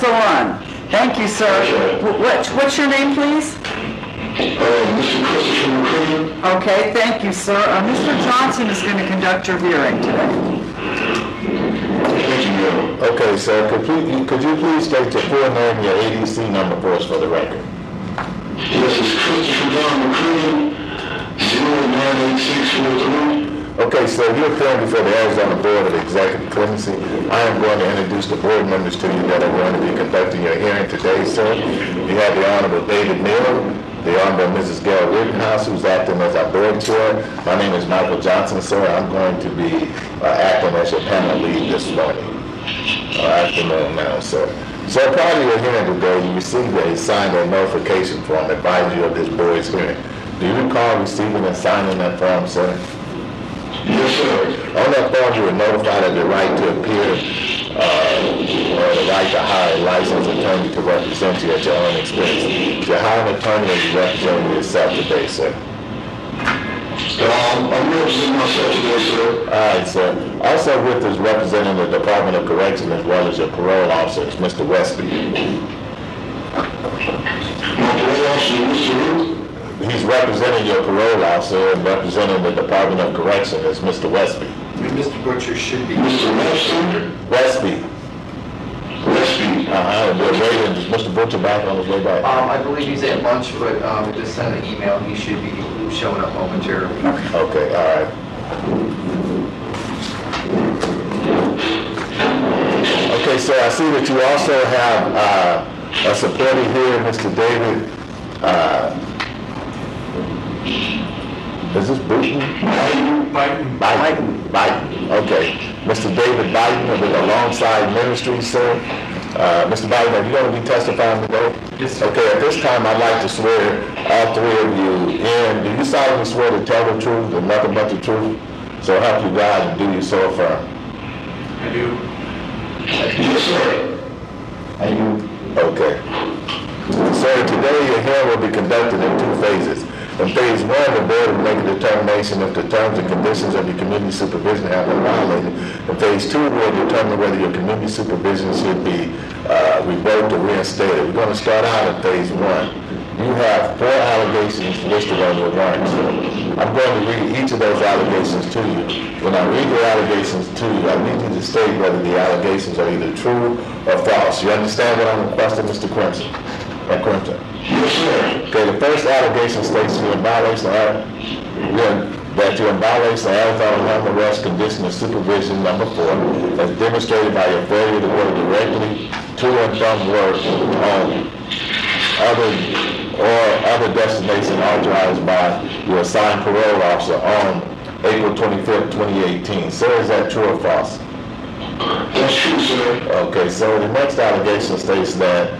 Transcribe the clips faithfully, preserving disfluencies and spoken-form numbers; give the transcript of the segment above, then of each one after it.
go on. Thank you, sir. Wh- What, what's your name, please? Uh, Mister Christopher McCready. Okay, thank you, sir. Uh, Mister Johnson is going to conduct your hearing today. Thank you, ma'am. Okay, sir, could you, could you please state your full name and your A D C number for us for the record? Yes, it's Christopher John McCready, zero nine eight six four three. Okay, sir, you're appearing before the Arizona Board of Executive Clemency. I am going to introduce the board members to you that are going to be conducting your hearing today, sir. You have the Honorable David Neal, the Honorable Missus Gail Rittenhouse, who's acting as our board chair. My name is Michael Johnson, sir. I'm going to be uh, acting as your panel lead this morning. Uh, afternoon now, sir. So prior to your hearing today, you received a signed a notification form advising you of this board's hearing. Do you recall receiving and signing that form, sir? Yes, sir. On that form, you were notified of the right to appear uh, or the right to hire a licensed attorney to represent you at your own expense. Did you hire an attorney or you representing yourself today, sir? Um, I'm representing myself today, sir. All right, sir. Also with us representing the Department of Correction as well as your parole officer is Mister Westby. My parole officer, Mister Ruth. He's representing your parole officer and representing the Department of Correction is Mister Westby. Mister Butcher should be. Mister Webster. Westby. Westby. Uh-huh. We're waiting. Is Mister Butcher back on his way back? Um, I believe he's at lunch, but, um, just send an email, he should be showing up momentarily. Okay, all right. Okay, so I see that you also have uh, a supporter here, Mister David. Uh, is this Booten? Biden. Biden. Biden. Okay. Mister David Biden with Alongside Ministries, sir. Uh, Mister Biden, are you going to be testifying today? Yes, sir. Okay, at this time, I'd like to swear all three of you in. Do you solemnly swear to tell the truth and nothing but the truth? So help you God and do you so affirm. I do. Yes, sir. And you? Okay. Sir, today your hearing will be conducted in two phases. In phase one, the board will make a determination if the terms and conditions of your community supervision have been violated. In phase two, we'll determine whether your community supervision should be uh, revoked or reinstated. We're going to start out in phase one. You have four allegations listed on your warrant, sir. I'm going to read each of those allegations to you. When I read the allegations to you, I need you to state whether the allegations are either true or false. You understand what I'm requesting, Mister Crimson? Or Crimson? Yes, sir. Okay, the first allegation states you're in violation of, that you're in violation of Arizona home arrest condition of supervision number four, as demonstrated by your failure to go directly to and from work on other or other destination authorized by your assigned parole officer on April twenty-fifth, twenty eighteen. Sir, is that true or false? That's true, sir. Okay, so the next allegation states that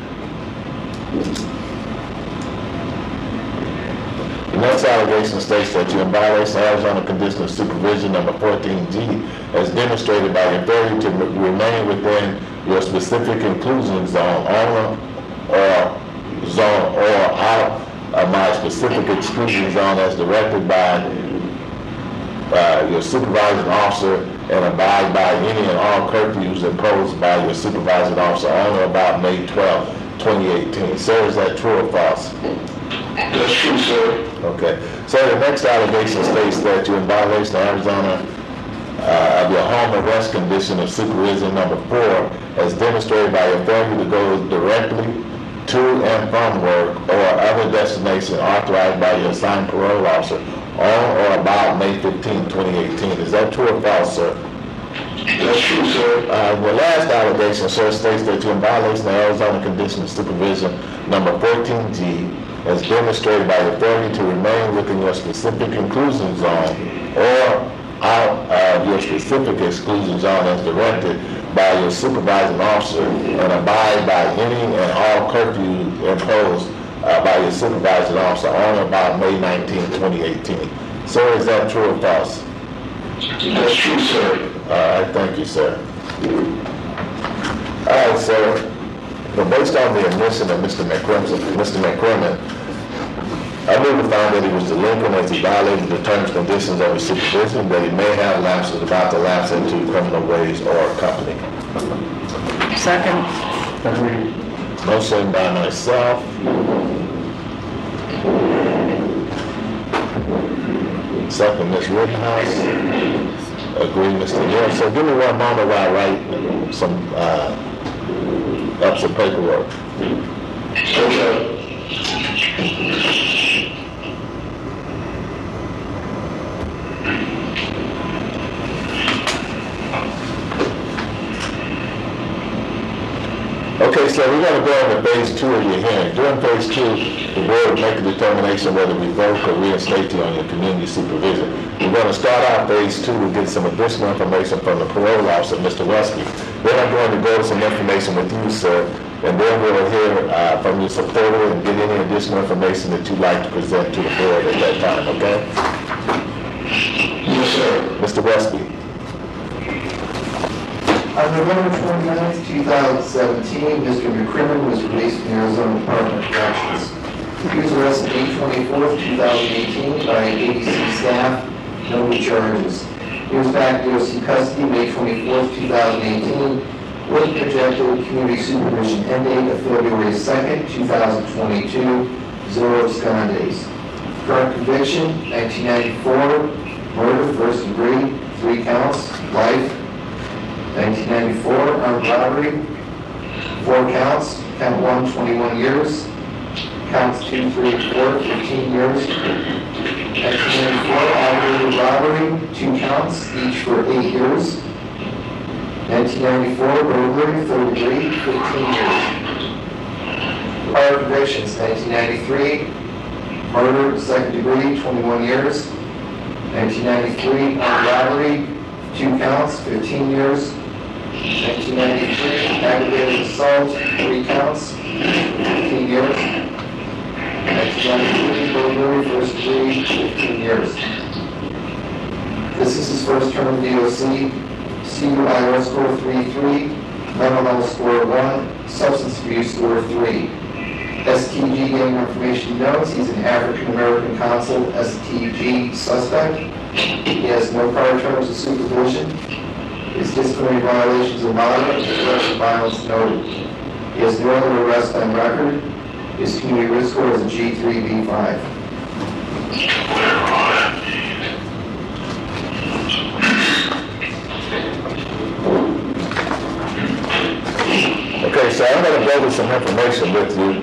the next allegation states that you're in violation of Arizona Condition of Supervision number fourteen G as demonstrated by your failure to remain within your specific inclusion zone on or zone or out of my specific exclusion zone as directed by uh, your supervising officer and abide by any and all curfews imposed by your supervising officer on or about May twelfth, twenty eighteen. Sir, is that true or false? That's true, sir. Okay. So the next allegation states that you're in violation of Arizona uh, of your home arrest condition of supervision number four as demonstrated by your failure to go directly to and from work or other destination authorized by your assigned parole officer on or about May fifteenth, twenty eighteen. Is that true or false, sir? That's true, sir. Uh, the last allegation, sir, states that you're in violation of Arizona Condition of Supervision number fourteen G as demonstrated by your failure to remain within your specific inclusion zone or out of your specific exclusion zone as directed by your supervising officer and abide by any and all curfew imposed uh, by your supervising officer on or about May nineteenth, twenty eighteen. Sir, is that true or false? That's true, sir. All right, thank you, sir. All right, sir. But based on the admission of Mister McCrimmon, Mister McCrimmon, I believe to find that he was delinquent as he violated the terms and conditions of his supervision, that he may have lapsed, is about to lapse into criminal ways or company. Second. Agreed. Motion by myself. Second, Miz Rittenhouse. Agree, Mister Neal. So give me one moment while I write some, uh, up some paperwork. Okay. Okay, so we're going to go into phase two of your hearing. During phase two, the board will make a determination whether to revoke or reinstate you on your community supervision. We're going to start out phase two and get some additional information from the parole officer, Mister Wesky. Then I'm going to go to some information with you, sir, and then we'll hear uh, from your supporter and get any additional information that you'd like to present to the board at that time, okay? Yes, sir. Mister Wesky. On November twenty-ninth, two thousand seventeen, Mister McCrimmon was released from the Arizona Department of Corrections. He was arrested May twenty-fourth, two thousand eighteen by A D C staff, no new charges. He was back in D O C custody May twenty-fourth, two thousand eighteen, with a projected community supervision end date of February second, two thousand twenty-two, zero abscond days. Current conviction, nineteen ninety-four, murder, first degree, three counts, life. nineteen ninety-four, armed robbery, four counts, count one, twenty-one years, counts two, three, and four, fifteen years. nineteen ninety-four, aggravated robbery, two counts, each for eight years. nineteen ninety-four, burglary, third degree, fifteen years. Prior convictions, nineteen ninety-three, murder, second degree, twenty-one years. nineteen ninety-three, armed robbery, two counts, fifteen years. nineteen ninety-three, aggravated assault, three counts, fifteen years. nineteen ninety-three, burglary, first degree, fifteen years. This is his first term in D O C. C U I O score three three, mental health score one, substance abuse score three. S T G gang information notes, he's an African American consul, S T G suspect. He has no prior terms of supervision. His disciplinary violations are moderate, his threats of violence noted. He has no other arrest on record. His community risk score is a G three B five. Okay, so I'm going to go over some information with you.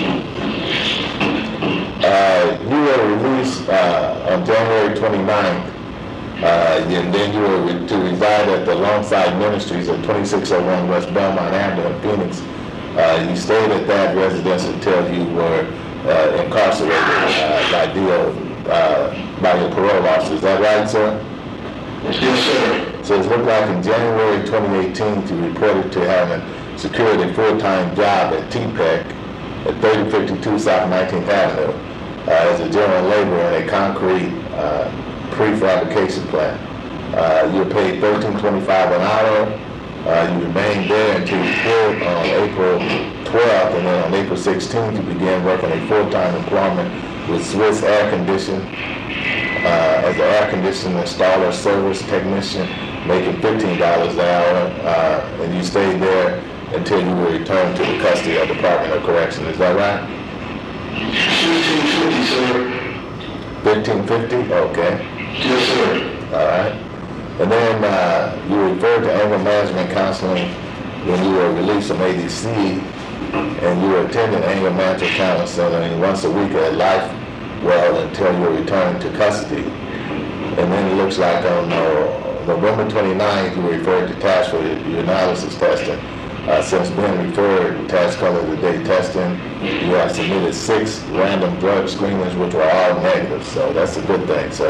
Uh, you were released uh, on January twenty-ninth. Uh, and then you were re- to reside at the Longside Ministries at twenty-six oh one West Belmont Avenue in Phoenix. Uh, you stayed at that residence until you were uh, incarcerated uh, by D O, uh, by your parole officer. Is that right, sir? Yes, sir. So it looked like in January twenty eighteen you reported to having secured a full-time job at T P E C at thirty fifty-two South nineteenth Avenue uh, as a general laborer in a concrete uh, prefabrication plant. Uh, you were paid thirteen twenty-five an hour. Uh, you remained there until you quit on April twelfth, and then on April sixteenth you began working a full-time employment with Swiss Air Condition uh, as an air conditioning installer service technician, making fifteen dollars an hour, uh, and you stayed there until you were returned to the custody of the Department of Correction. Is that right? fifteen fifty, sir. fifteen fifty? Okay. Yes, sir. All right. And then uh, you referred to anger management counseling when you were released from A D C, and you were attending anger management counseling once a week at Life Well until you were returned to custody. And then it looks like on uh, November twenty-ninth, you were referred to task for your analysis testing. Uh, since being referred to task color of the day testing, you have submitted six random drug screenings, which were all negative. So that's a good thing, sir.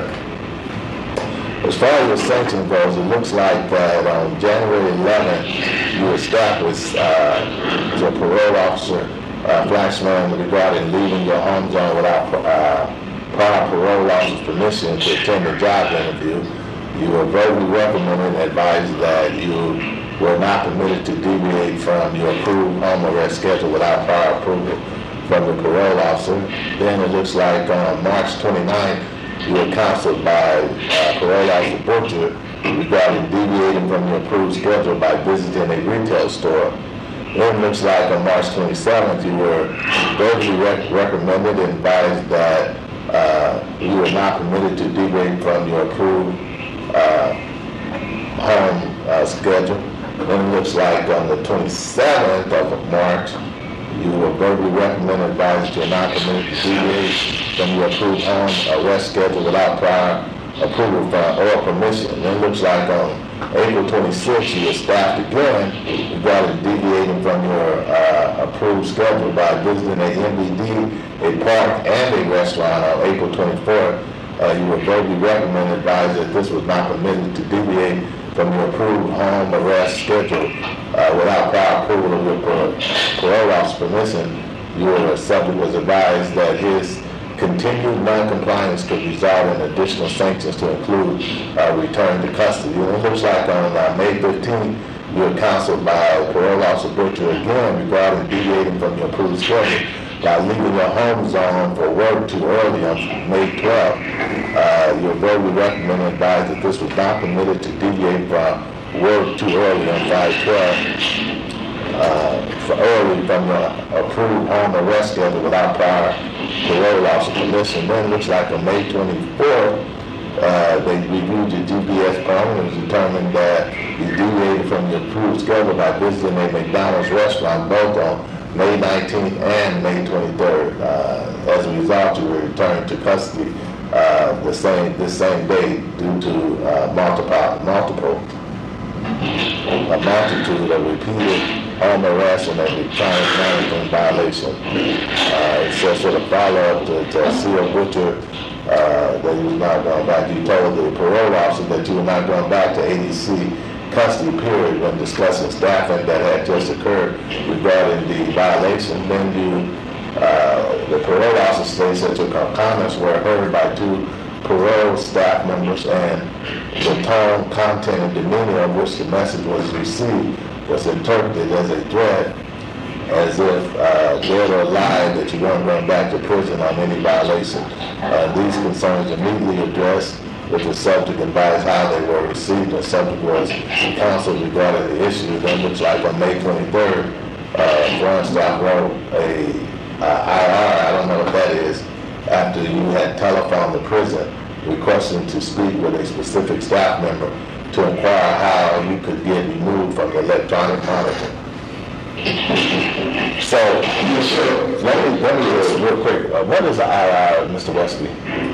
As far as your sanction goes, it looks like that on January eleventh, you established uh, your parole officer, uh, Flashman, regarding leaving your home zone without uh, prior parole officer's permission to attend a job interview. You were verbally reprimanded and advised that you were not permitted to deviate from your approved home arrest schedule without prior approval from the parole officer. Then it looks like on March twenty-ninth, you were counseled by uh, parole officer Butcher regarding deviating from your approved schedule by visiting a retail store. Then it looks like on March twenty-seventh, you were verbally rec- recommended and advised that uh, you were not permitted to deviate from your approved uh, home uh, schedule. Then it looks like on the twenty-seventh of March, you were verbally recommended and advised that you are not permitted to deviate from your approved home arrest schedule without prior approval from, or permission. And it looks like on April twenty-sixth, you were staffed again regarding deviating from your uh, approved schedule by visiting a M V D, a park, and a restaurant on April twenty-fourth. Uh, you were verbally recommended and advised that this was not permitted to deviate from your approved home arrest schedule uh, without prior approval of your par- parole officer permission. Your subject was advised that his continued non-compliance could result in additional sanctions to include uh, return to custody. And it looks like on uh, May fifteenth, you were counseled by parole officer Butcher again regarding deviating from your approved schedule by leaving your home zone for work too early on May twelfth. Uh, you were verbally recommended and advised that this was not permitted to deviate from work too early on five twelve. Uh, for early from the approved home arrest schedule without prior parole officer permission. Then it looks like on May twenty-fourth, uh, they reviewed your G P S phone and it was determined that you deviated from your approved schedule by visiting a McDonald's restaurant both on May nineteenth and May twenty-third. Uh, as a result, you were returned to custody uh, the same this same day due to uh, multiple multiple a multitude of repeated home arrest and a return management violation. Uh, it says sort of follow-up to, to C O Butcher uh, that he was not going back. You told the parole officer that you were not going back to A D C custody period when discussing staffing that had just occurred regarding the violation. Then you, uh, the parole officer states that your comments were heard by two parole staff members and the tone, content, and demeanor of which the message was received was interpreted as a threat, as if uh, dead or alive that you weren't going back to prison on any violation. Uh, these concerns immediately addressed with the subject advised how they were received. The subject was counseled regarding the issue. Then looks like on May twenty-third, uh, Florence Staff wrote a uh, I R, I don't know what that is, after you had telephoned the prison requesting to speak with a specific staff member to inquire how you could get removed from the electronic monitor. So, Yes, sir. let me, let me just real quick, uh, what is the I R, Mister Wesley?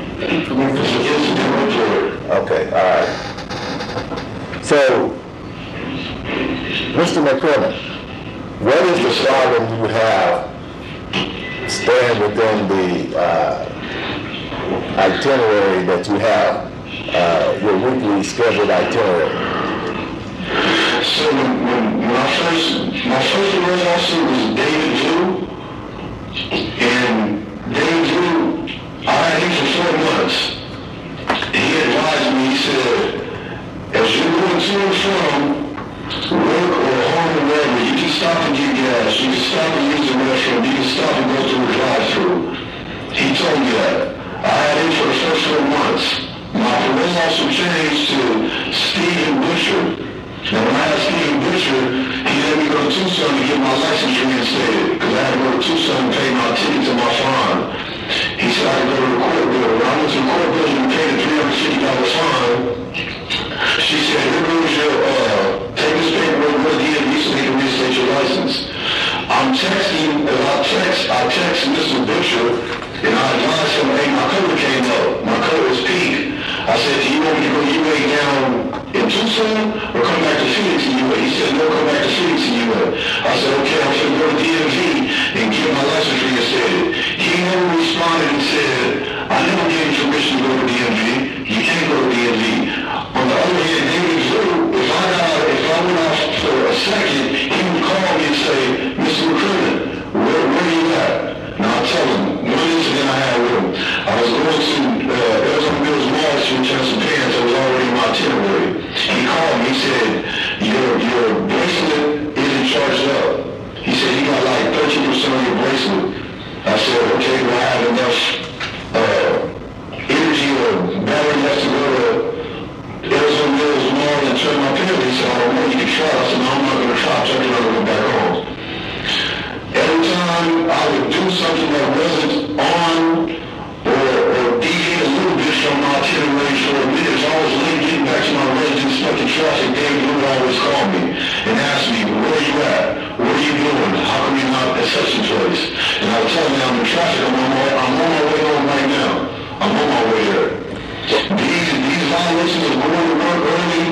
Okay, all right. So, Mister McCrimmon, what is the problem you have staying within the uh, itinerary that you have, uh, your weekly scheduled itinerary? So when, when, when I first, my first arrest officer was David Drew, and David Drew, I had him for four months. He advised me, he said, as you're going to and from work or home or wherever, you can stop and get gas, you can stop and use the restroom, you can stop and go through a drive-through. He told me that. I had him for the first four months. My parole officer changed to Stephen Butcher. And when I had Stephen Butcher, he let me go to Tucson to get my license reinstated, because I had to go to Tucson and pay my tickets and my fine. He said I could go to the court building. When I went to the court building and paid a three hundred fifty dollars fine, she said, here goes your, uh, take this paperwork, go to the D M V so they can reinstate your license. I'm texting, as I text, I text Mister Butcher, and I advised him, hey, my color came up. My color is pink. I said, do you want me to go U A down in Tucson or come back to Phoenix and U A? He said, no, come back to Phoenix and U A. I said, okay, I'm going to go to D M V and get my license reinstated. He never responded and said, I never gave you permission to go to D M V. You can't go to D M V. On the other hand, David Drew, if I got, if I went off for a second, he would call me and say, Mister McCrimmon, where, where are you at? And I'll tell him, one incident I had with him, I was going to uh, Arizona Mills Mall to return some pants that was already in my itinerary. He called me, he said, your, your bracelet isn't charged up. He said he got like thirteen do something that wasn't on or, or deviate a little bit from my itinerary for a minute. If I was late getting back to my residence, stuck in traffic, David would always call me and ask me, where are you at? What are you doing? How come you're not at such a place? And I would tell him, I'm in traffic, I'm on my, I'm on my way home right now. I'm on my way there. These, these violations of going to work early,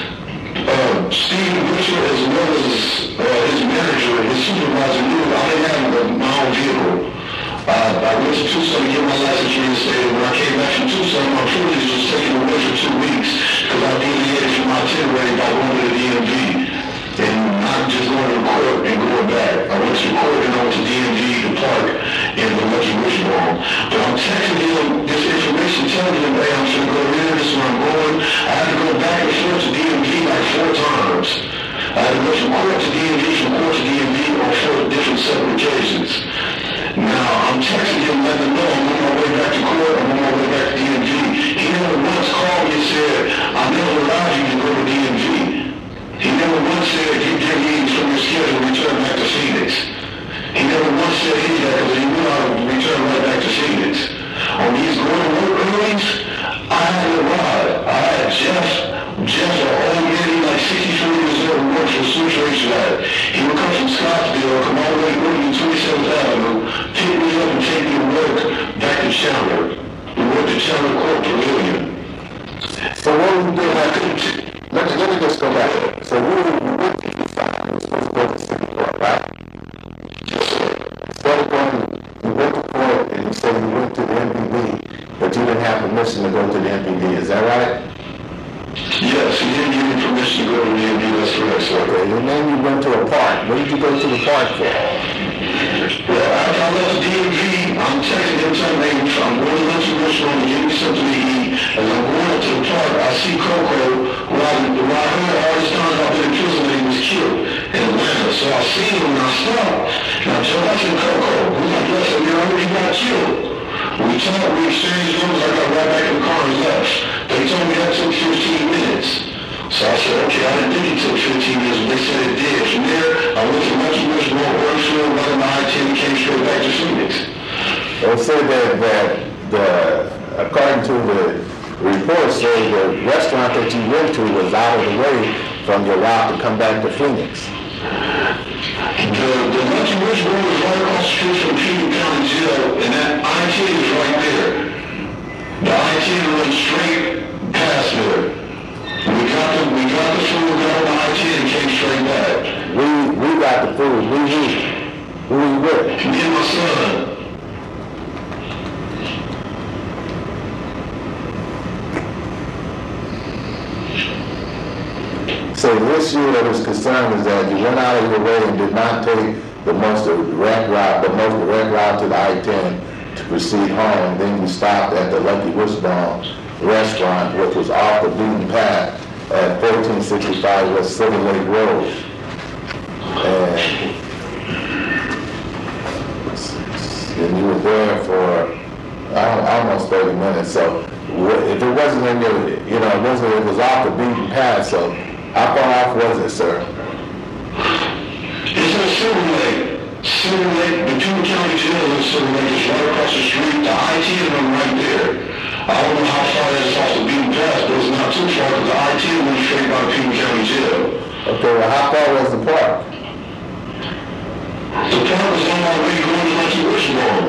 uh, Stephen Butcher, as well as uh, his manager, his supervisor, knew I didn't have my own vehicle. Uh, I went to Tucson to get my license reinstated. When I came back from Tucson, my privilege was taken away for two weeks because I deviated from my itinerary by going to the D M V and not just going to court and going back. I went to court and I went to D M V to park in the Lucky Wishbone. But I'm texting him this information, telling him, hey, I'm going to go there, this is where I'm going. I had to go back and forth to D M V like four times. I had to go from court to D M V, from court to D M V on four different separate occasions. Now, I'm texting him, letting him know I'm on my way back to court, I'm on my way back to D M V. He never once called me and said, I never allowed you to go to D M V. He never once said, you get meetings from your schedule, return back to Phoenix. He never once said any of that because he knew I would return right back to Phoenix. On these going to work earnings, I had a ride. I had Jeff, Jeff, an old man, he like sixty-four years old, who works for Switch Racetrack. He would come from Scottsdale, come all the way to twenty-seventh Avenue, pick me up and take me to work back to Chandler. We worked at Chandler Court Pavilion. So what were you doing? I couldn't, let, me, let me just go back. So you were to the side, you were supposed to go to city court, right? Yes, sir. Instead of going, you went to court and you said you went to the M P D, but you didn't have permission to go to the M P D, is that right? Yes, he didn't give me permission to go to the D M V, that's correct, sir. Okay, and then you went to a park. What did you go to the park for? Well, after I left the D M V, I'm texting him telling me I'm going to lunch in the restaurant to give me something to eat. As I'm going up to the park, I see Coco, who I, who I heard all this time I've been in prison that he was killed in Atlanta. So I see him and I stop. And I tell I said, Coco, who's like, yes, I mean, I heard he got killed. We talked, we exchanged numbers, I got right back in the car and left. They told me that took fifteen minutes. So I said, okay, I didn't think it took fifteen minutes, but they said it did. From there, I went to Lucky Wishbone, Orangefield, running my I ten, and came straight back to Phoenix. They said that, that the, according to the report, said the restaurant that you went to was out of the way from your route to come back to Phoenix. The, the Lucky Wishbone is right across the street from Putnam County Jail, and that I ten is right there. The I ten runs straight past there. We got the, we got the food, got on the I ten, and came straight back. We, we got the food. We, we, who we with? Me and my son. So the issue that was concerned was that you went out of your way and did not take the most direct route, the most direct route to the I ten to proceed home. Then you stopped at the Lucky Wishbone restaurant, which was off the beaten path at fourteen sixty-five West Silver Lake Road. And, and you were there for uh, almost thirty minutes. So if it wasn't in your, you know, it wasn't, it was off the beaten path. So how far off was it, sir? It's in Silver Lake. Silver Lake, the Putnam County Jail in Silver Lake is right across the street. The I ten run right there. I don't know how far that is off the beaten path, but it's not too far because the I ten went straight by Putnam County Jail. Okay, well, how far was the park? The park was on my way going to Lucky Wishbone.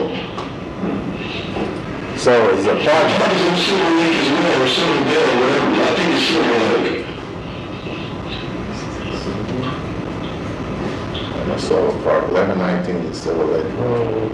So is the park? The park is in Silver Lake as well, or Silver Bell, or whatever. I think it's Silver Lake. Silver Park, eleven nineteen Silver Lake Road.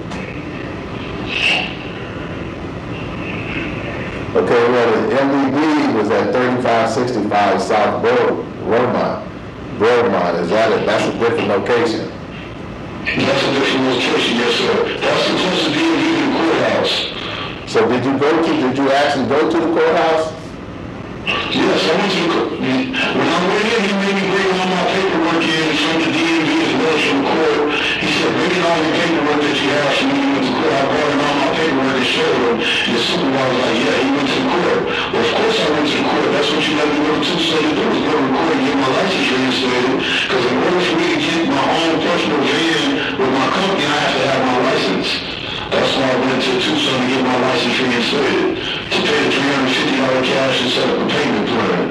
Okay, well, the M V D was at thirty-five sixty-five South Broad, Roadmont. Broadmont, is that a, that's a different location? That's a different location, yes, sir. That's the closest D M V to the courthouse. So did you go to, did you actually go to the courthouse? Yes, I went to the court. When I went in, he made me bring all my paperwork in from the D M V as well as from court. He said, bring in all the paperwork that you have from when you went to court. I brought in all my paperwork and showed him. And the supervisor was like, yeah, he went to the court. Well, of course I went to the court. That's what you let me go to. So to do was go to the court and get my license reinstated. Because in order for me to get my own personal van with my company, I have to have my license license. That's why I went to Tucson to get my license reinstated, to pay the three hundred fifty dollars cash and set up a payment plan.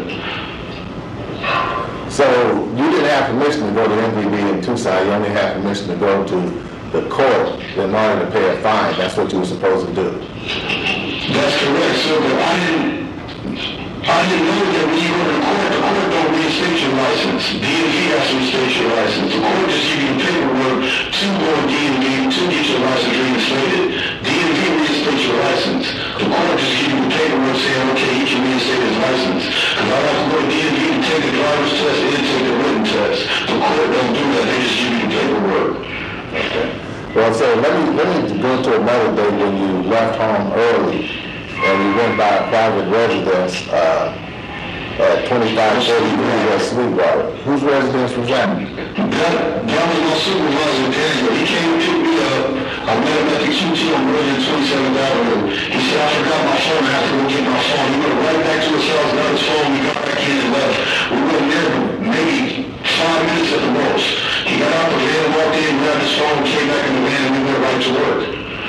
So you didn't have permission to go to M V B in Tucson, you only had permission to go to the court in order to pay a fine. That's what you were supposed to do. That's correct, sir, but I didn't, I didn't know that when you go to the court, the court don't reinstate your license. D M V has to reinstate your license. The court just gives you the paperwork to go to D M V to get your license reinstated. D M V reinstates your license. The court just gives you the paperwork saying, okay, he can reinstate his license. Because I have to go to D M V to take the driver's test and take the written test. The court don't do that, they just give you the paperwork. Okay. Well, so let me, let me go to another day when you left home early and you went by a private residence, uh, at twenty-five forty-three West Sweetwater. Whose residence was that? That, that was my supervisor, Daniel. He came to pick me up. I met him at the Q T on one twenty-seventh Avenue. He said, I forgot my phone. I have to go get my phone. He went right back to his house, got his phone. We got back in and left. We went there maybe five minutes at the most. He got out the van, walked in, grabbed his phone, came back in the van, and we went right to work.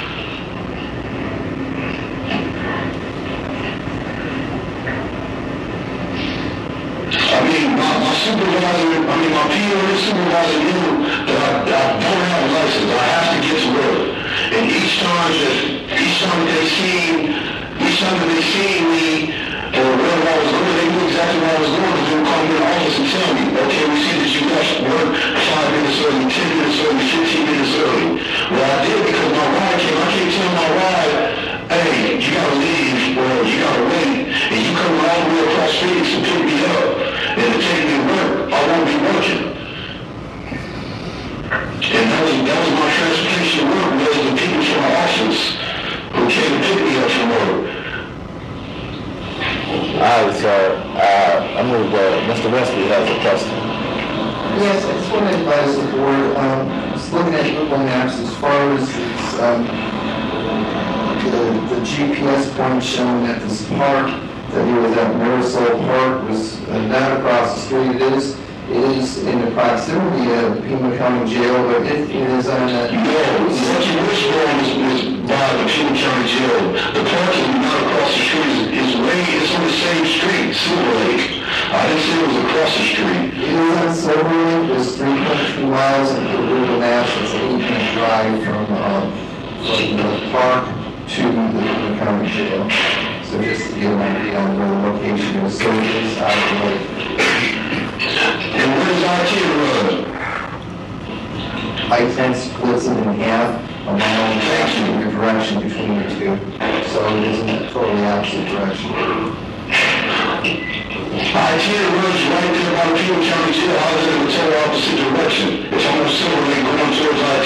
I mean, my, my supervisor, I mean, my P O supervisor knew that I, I don't have a license. I have to get to work. And each time that, each time that they seen, each time that they seen me, or wherever I was going, they knew exactly where I was going, because they would come to the office and tell me, okay, we see that you left work five minutes early, ten minutes early, fifteen minutes early. Well, I did because my ride came. I can't tell my ride, hey, you gotta leave, or you gotta wait, and you come all the way across Phoenix to pick me up, and to take me to work, I won't be working. And that was, that was my transportation to work, was the people from my office who came to pick me up from work. All right, so, uh, I move, uh, Mister Wesley has a question. Yes, I just want to advise the board, um, just looking at Google Maps, as far as it's, um, the, the G P S point showing that this park, that he was at Marisol Park, was uh, not across the street. It is, it is in the proximity of Pima County Jail, but it, it is on a... No, Lucky Wishbone is, is by the Pima County Jail. The park is not across the street, it's, it's way, it's on the same street, Silver Lake. I didn't say it was across the street. It is on Silver Lake, it's three point two miles, and for Google Maps, it's an eight-minute drive from, um, from the park to the Pima County Jail. So just to get an idea on where the location is, so it is out of the way. And where does I T run? I ten splits it in half, a mile and a half in the direction between the two. So it is in a totally opposite direction. I T runs right there by the Pima County Jail. How is it in the total opposite direction? If I'm on Silver Lake going towards I T.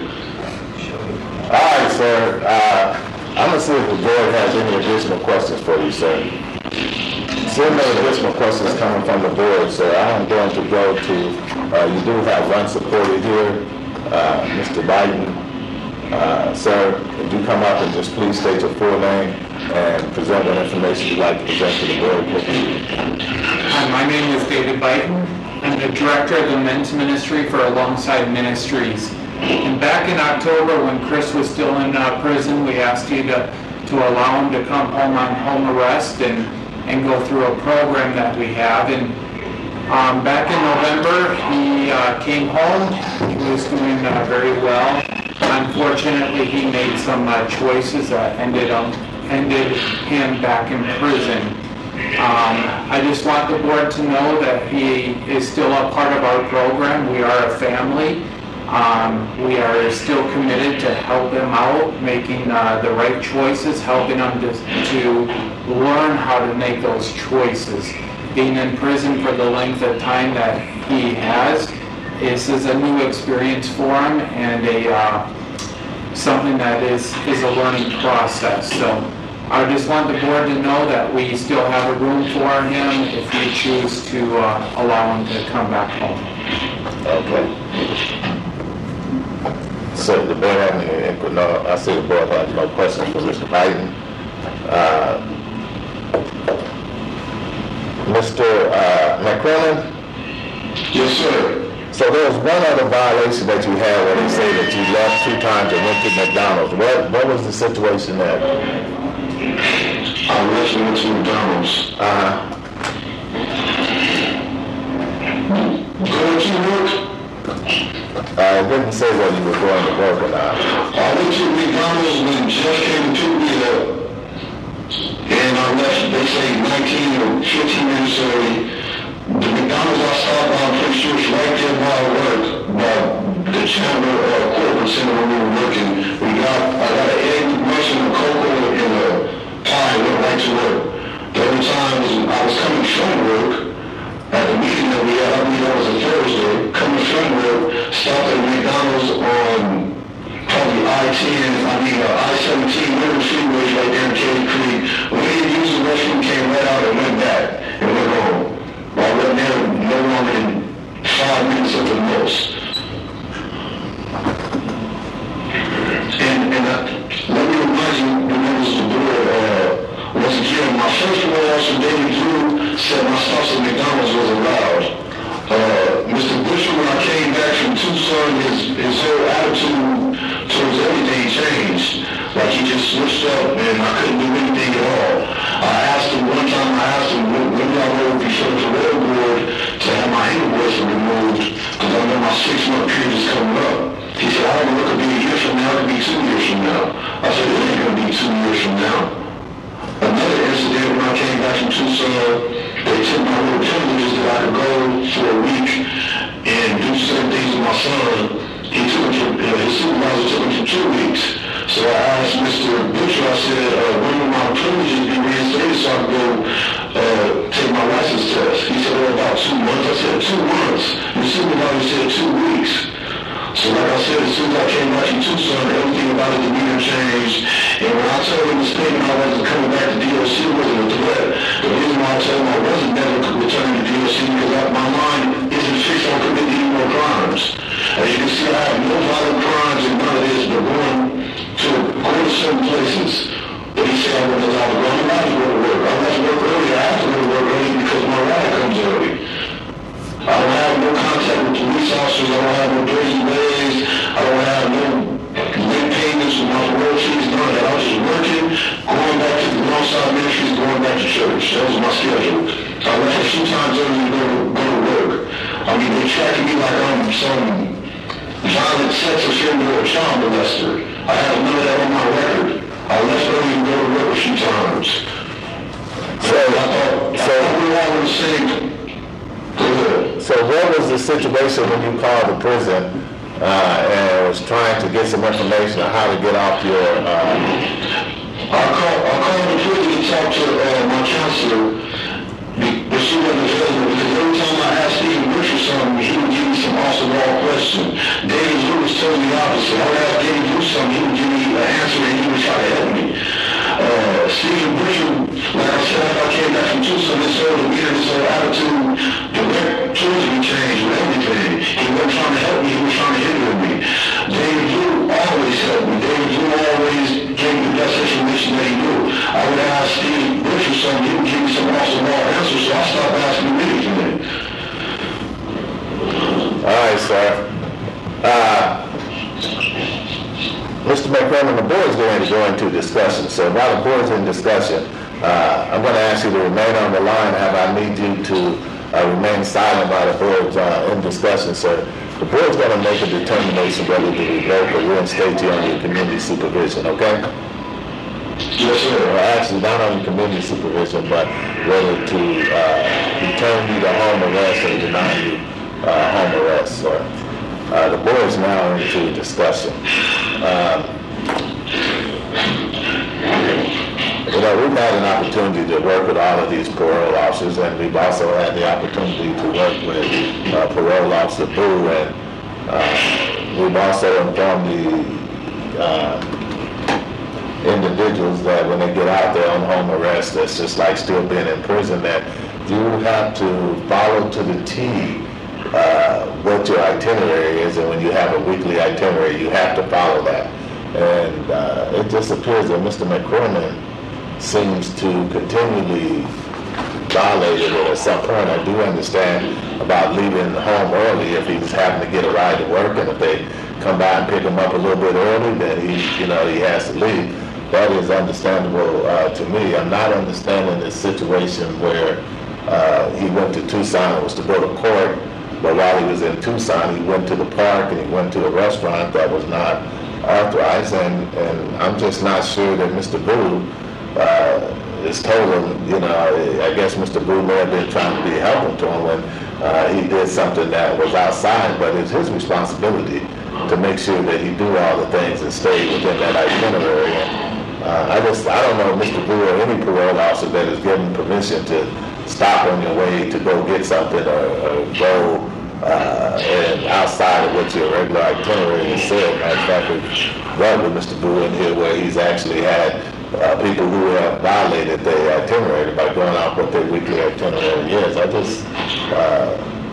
All right, sir, uh, I'm gonna see if the board has any additional questions for you, sir. Seeing no additional questions coming from the board, sir, I am going to go to, uh, you do have one supporter here, uh, Mister Biden. Uh, sir, would you come up and just please state your full name and present what information you'd like to present to the board, please? Hi, my name is David Biden. I'm the director of the men's ministry for Alongside Ministries. And back in October, when Chris was still in uh, prison, we asked you to, to allow him to come home on home arrest and, and go through a program that we have. And um, back in November, he uh, came home. He was doing uh, very well. Unfortunately, he made some uh, choices that ended, um, ended him back in prison. Um, I just want the board to know that he is still a part of our program. We are a family. Um, we are still committed to help him out, making uh, the right choices, helping him to, to learn how to make those choices. Being in prison for the length of time that he has, this is a new experience for him and a uh, something that is, is a learning process. So I just want the board to know that we still have a room for him if we choose to uh, allow him to come back home. Okay. So the board have any input? No, I see the board has no questions for Mister Biden. Uh, Mister Uh, McClellan? Yes, sir. So there was one other violation that you had where they say that you left two times and went to McDonald's. What, what was the situation there? I left and went to McDonald's. Uh-huh. Going to work, Uh, it didn't say whether you were going to work or not. I went to McDonald's when Jeff came to pick me up. And I left, they say nineteen or fifteen minutes early. The McDonald's I stopped by, I'm pretty sure it's right there by I work, by the Chandler uh, Corporate Center where we were working. We got, I got an egg, rice, and a cocoa and a pie and went right to work. The other time was I was coming from work at the meeting that we had, I believe that was a Thursday, coming from work, stopped at McDonald's on probably I ten, I mean uh, I seventeen, one of the freeways right there in Cady Creek. When he used the restroom, came right out and went back and went home. I wasn't there no longer than five minutes at the most. And, and uh, let me remind you, the members of the board, uh, once again, my first word officer, David Drew, said my stops at McDonald's was allowed. Uh, Mister Busher, when I came back from Tucson, his, his whole attitude towards everything changed. Like he just switched up and I couldn't do anything at all. I asked him one time, I asked him, when, when do I go before the rail board to have my invoice removed? Because I know my six-month period is coming up. He said, I don't know, it could be a year from now, it could be two years from now. I said, it ain't going to be two years from now. Another incident when I came back from Tucson, they took my little privileges that I could go for a week and do certain things with my son. He took him for, uh, his supervisor took him for two weeks. So I asked Mister Butcher, I said, uh, when will my privileges be reinstated so I can go uh, take my license test? He said, oh, about two months. I said, two months. The supervisor said two weeks. So like I said, as soon as I came back from Tucson, everything about it, the meter changed. And when I told him the statement I wasn't coming back to D O C wasn't a threat. The reason why I told him I wasn't never returning to D O C because I, my mind isn't fixed on committing any more crimes. As you can see, I have no violent crimes and none of this, but going to go to certain places. But he said I wasn't allowed to go. I'm allowed to go to work. I left work early. I have to go to work early because my ride comes early. I don't have no contact with police officers. I don't have no dirty ways. I don't have no late payments with my parole fees, none of that. I was just working, going back to the Northside Ministries, going back to church. That was my schedule. I left a few times early to go to, go to work. I mean, they tracking me like I'm some violent sex offender or child molester. I have none of that on my record. I left early to go to work a few times. So I thought, I thought we were all in the same. So what was the situation when you called the prison uh, and was trying to get some information on how to get off your... Uh... I called, I called the prison to talk to uh, my counselor, but she wasn't available because every time I asked Stephen Bush for something, he would give me some off-the-wall question. David Drew was totally opposite. I would ask David Drew something, he would give me an answer and he would try to help me. Uh, Stephen Butcher, like I said, after I came back from Tucson, this whole demeanor, this whole attitude, direct towards me changed with everything. He wasn't trying to help me, he was trying to hinder me. David Drew always helped me. David Drew always gave me the best information that he knew. I would ask Steve Butcher something, he would give me some off-the-wall answers, so I stopped asking him anything. All right, sir. Uh, Mister McCrimmon, the board is going to go into discussion. So while the board is in discussion, uh, I'm going to ask you to remain on the line. Have I need you to uh, remain silent while the board's uh, in discussion, sir. The board's going to make a determination whether to revoke or reinstate you on your community supervision, okay? Yes, sir. Well, actually, not on community supervision, but whether to uh, return you to home arrest or deny you uh, home arrest, sir. Uh, the board is now into discussion. Um, you know, we've had an opportunity to work with all of these parole officers, and we've also had the opportunity to work with uh, parole officer Boo, and uh, we've also informed the uh, individuals that when they get out there on home arrest, that's just like still being in prison, that you have to follow to the T uh, what your itinerary is, and when you have a weekly itinerary, you have to follow that. And uh, it just appears that Mister McCrimmon seems to continually violated it at some point. I do understand about leaving home early if he's having to get a ride to work, and if they come by and pick him up a little bit early, then he, you know, he has to leave. That is understandable uh, to me. I'm not understanding this situation where uh, he went to Tucson. It was to go to court, but while he was in Tucson, he went to the park and he went to a restaurant that was not authorized, and, and I'm just not sure that Mister Boo uh, is told him, you know, I guess Mister Boo may have been trying to be helpful to him when uh, he did something that was outside, but it's his responsibility to make sure that he do all the things and stay within that itinerary. And, uh, I just, I don't know Mister Boo or any parole officer that is given permission to stop on your way to go get something or, or go uh, and outside of what your regular itinerary is said. Matter of fact, we've run with Mister Boo in here where he's actually had uh, people who have violated their itinerary by going off what their weekly itinerary is. I just, uh,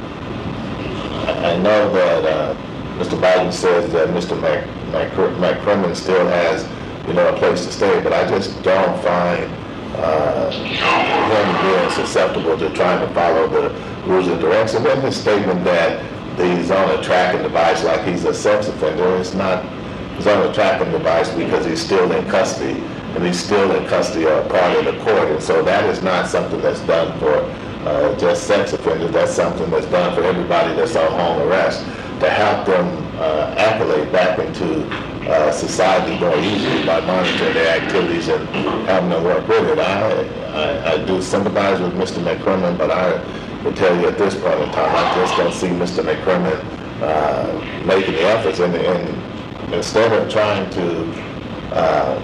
I know that uh, Mister Biden says that Mister Mac, Mac, McCrimmon still has, you know, a place to stay, but I just don't find uh, him being susceptible to trying to follow the rules and directions. And his statement that he's on a tracking device like he's a sex offender, it's not, he's on a tracking device because he's still in custody, and he's still in custody or part of the court, and so that is not something that's done for uh, just sex offenders. That's something that's done for everybody that's on home arrest, to help them uh, accolade back into uh, society more easily by monitoring their activities and having them work with it. I, I, I do sympathize with Mister McCrimmon, but I will tell you at this point in time, I just don't see Mister McCrimmon uh, making the efforts. And, and instead of trying to uh,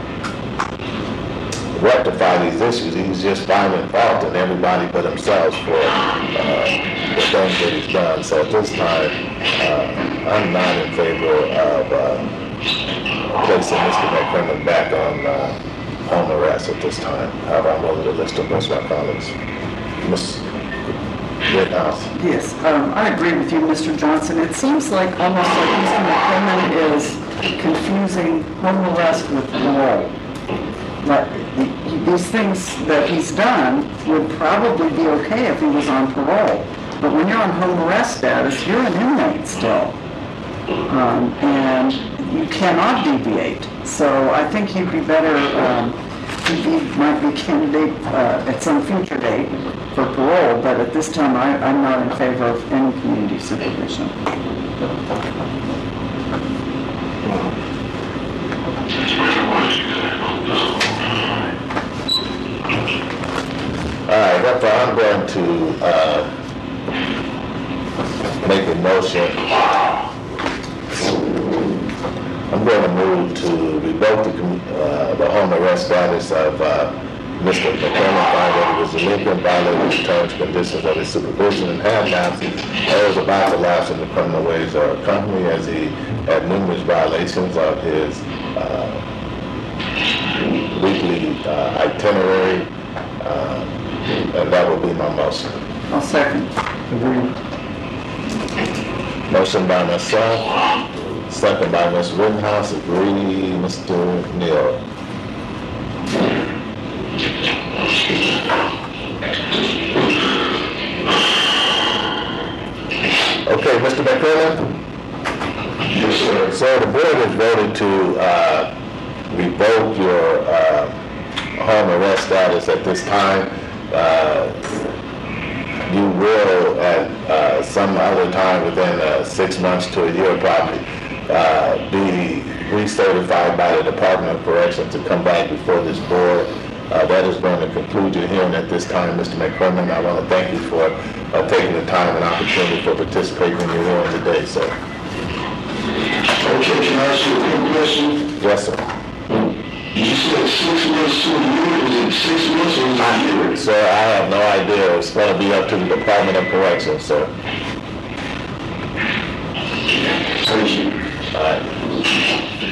rectify these issues, he's just finding fault in everybody but himself for uh, the things that he's done. So at this time, uh, I'm not in favor of uh, placing Mister McCrimmon back on uh, home arrest at this time. However, I'm willing to listen to most of my colleagues. Miz Rittenhouse. Yes, um, I agree with you, Mister Johnson. It seems like almost like Mister McCrimmon is confusing home arrest with parole. Like, these things that he's done would probably be okay if he was on parole. But when you're on home arrest status, you're an inmate still. Um, and you cannot deviate. So I think he'd be better, um, he be, might be candidate uh, at some future date for parole, but at this time I, I'm not in favor of any community supervision. All right, therefore I'm going to uh, make a motion. I'm going to move to revoke the, uh, the home arrest status of uh, Mister McCrimmon, find that he was delinquent, violated the terms and conditions of his supervision, and had lapsed, or was about to lapse in the criminal ways of our company, as he had numerous violations of his uh, weekly uh, itinerary, uh, and that will be my motion. I'll second. Agree. Motion by myself, second by Miz Rittenhouse. Agree, Mister Neal. Okay, Mister McCrimmon? Yes, sir. So the board has voted to uh, revoke your uh, home arrest status at this time. Uh, you will at uh, some other time within uh, six months to a year probably uh, be recertified by the Department of Corrections to come back before this board. Uh, that is going to conclude your hearing at this time, Mister McCrimmon. I want to thank you for uh, taking the time and opportunity for participating in your hearing today, sir. Okay, can I ask you a quick question? Yes, sir. You said six months to a year. Is it six months or is it a year? Sir, I have no idea. It's going to be up to the Department of Corrections, sir. Thank you. All right.